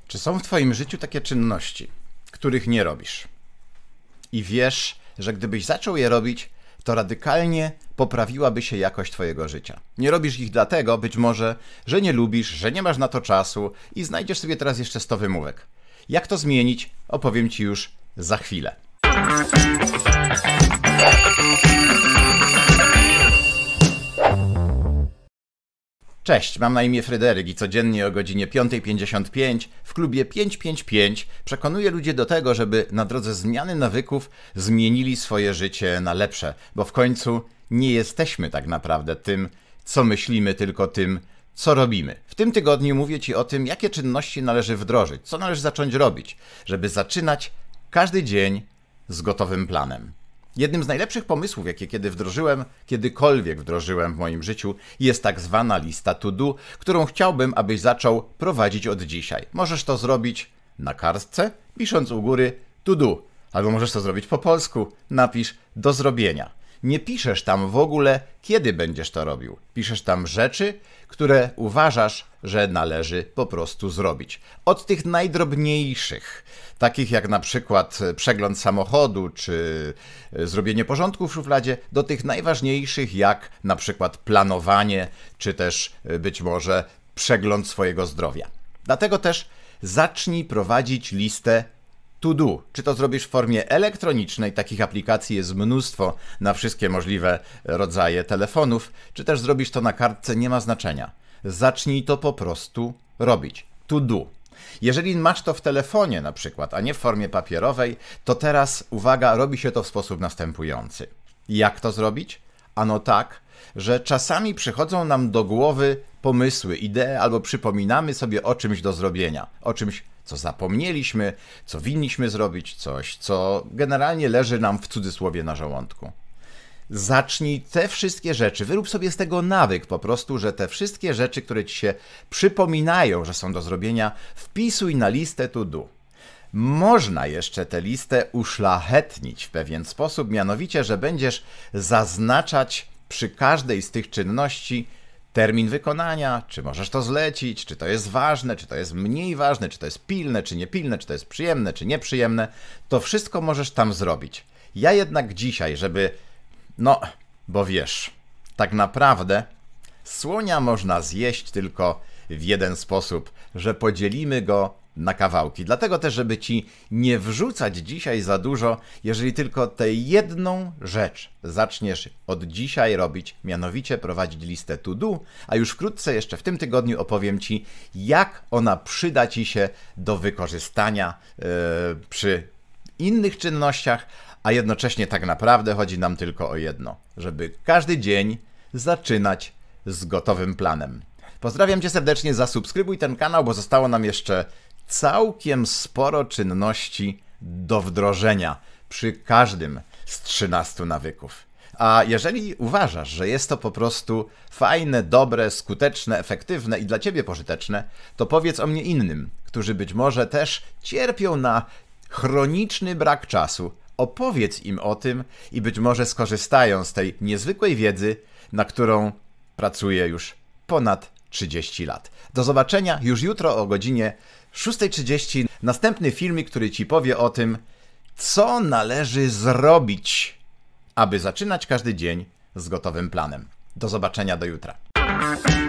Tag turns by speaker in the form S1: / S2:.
S1: Czy są w twoim życiu takie czynności, których nie robisz? I wiesz, że gdybyś zaczął je robić, to radykalnie poprawiłaby się jakość twojego życia. Nie robisz ich dlatego, być może, że nie lubisz, że nie masz na to czasu i znajdziesz sobie teraz jeszcze 100 wymówek. Jak to zmienić, opowiem ci już za chwilę. Cześć, mam na imię Fryderyk i codziennie o godzinie 5:55 w klubie 555 przekonuję ludzi do tego, żeby na drodze zmiany nawyków zmienili swoje życie na lepsze, bo w końcu nie jesteśmy tak naprawdę tym, co myślimy, tylko tym, co robimy. W tym tygodniu mówię ci o tym, jakie czynności należy wdrożyć, co należy zacząć robić, żeby zaczynać każdy dzień z gotowym planem. Jednym z najlepszych pomysłów, jakie kiedykolwiek wdrożyłem w moim życiu, jest tak zwana lista to do, którą chciałbym, abyś zaczął prowadzić od dzisiaj. Możesz to zrobić na kartce, pisząc u góry to do, albo możesz to zrobić po polsku, napisz do zrobienia. Nie piszesz tam w ogóle, kiedy będziesz to robił. Piszesz tam rzeczy, które uważasz, że należy po prostu zrobić. Od tych najdrobniejszych, takich jak na przykład przegląd samochodu, czy zrobienie porządku w szufladzie, do tych najważniejszych jak na przykład planowanie, czy też być może przegląd swojego zdrowia. Dlatego też zacznij prowadzić listę to do. Czy to zrobisz w formie elektronicznej, takich aplikacji jest mnóstwo na wszystkie możliwe rodzaje telefonów, czy też zrobisz to na kartce, nie ma znaczenia. Zacznij to po prostu robić. To do. Jeżeli masz to w telefonie na przykład, a nie w formie papierowej, to teraz, uwaga, robi się to w sposób następujący. Jak to zrobić? Ano tak, że czasami przychodzą nam do głowy pomysły, idee, albo przypominamy sobie o czymś do zrobienia, o czymś, co zapomnieliśmy, co winniśmy zrobić, coś, co generalnie leży nam w cudzysłowie na żołądku. Zacznij te wszystkie rzeczy, wyrób sobie z tego nawyk po prostu, że te wszystkie rzeczy, które ci się przypominają, że są do zrobienia, wpisuj na listę to do. Można jeszcze tę listę uszlachetnić w pewien sposób, mianowicie, że będziesz zaznaczać przy każdej z tych czynności termin wykonania, czy możesz to zlecić, czy to jest ważne, czy to jest mniej ważne, czy to jest pilne, czy niepilne, czy to jest przyjemne, czy nieprzyjemne. To wszystko możesz tam zrobić. Ja jednak dzisiaj, bo wiesz, tak naprawdę słonia można zjeść tylko w jeden sposób, że podzielimy go na kawałki. Dlatego też, żeby ci nie wrzucać dzisiaj za dużo, jeżeli tylko tę jedną rzecz zaczniesz od dzisiaj robić, mianowicie prowadzić listę to do, a już wkrótce jeszcze w tym tygodniu opowiem ci, jak ona przyda ci się do wykorzystania przy innych czynnościach, a jednocześnie tak naprawdę chodzi nam tylko o jedno, żeby każdy dzień zaczynać z gotowym planem. Pozdrawiam cię serdecznie, zasubskrybuj ten kanał, bo zostało nam jeszcze całkiem sporo czynności do wdrożenia przy każdym z 13 nawyków. A jeżeli uważasz, że jest to po prostu fajne, dobre, skuteczne, efektywne i dla ciebie pożyteczne, to powiedz o mnie innym, którzy być może też cierpią na chroniczny brak czasu. Opowiedz im o tym i być może skorzystają z tej niezwykłej wiedzy, na którą pracuję już ponad 30 lat. Do zobaczenia już jutro o godzinie 6:30. Następny filmik, który ci powie o tym, co należy zrobić, aby zaczynać każdy dzień z gotowym planem. Do zobaczenia, do jutra.